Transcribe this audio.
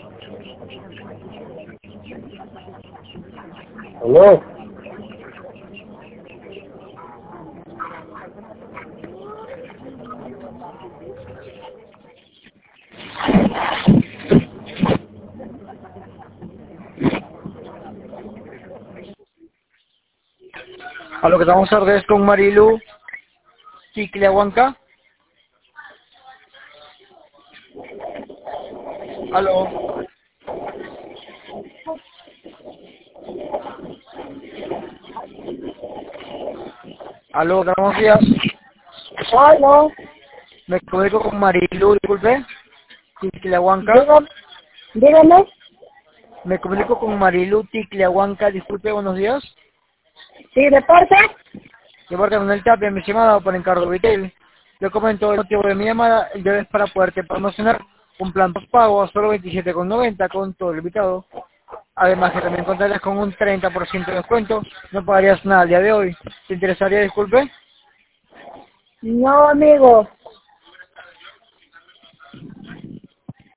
¿Aló? A lo que estamos tardes con Marilu Ticleahuanca. Aló. Aló, buenos días. ¿Aló? Me comunico con Marilu, disculpe. Ticleahuanca. Dígame. Me comunico con Marilu Ticleahuanca, disculpe, buenos días. ¿Sí, de parte? De parte de el Tapia, mi estimado, por encargo retail. Le comento el motivo de mi llamada, el día es para poderte promocionar un plan postpago a solo 27,90 con todo el invitado. Además que también contarás con un 30% de descuento, no pagarías nada el día de hoy. ¿Te interesaría, disculpe? No, amigo.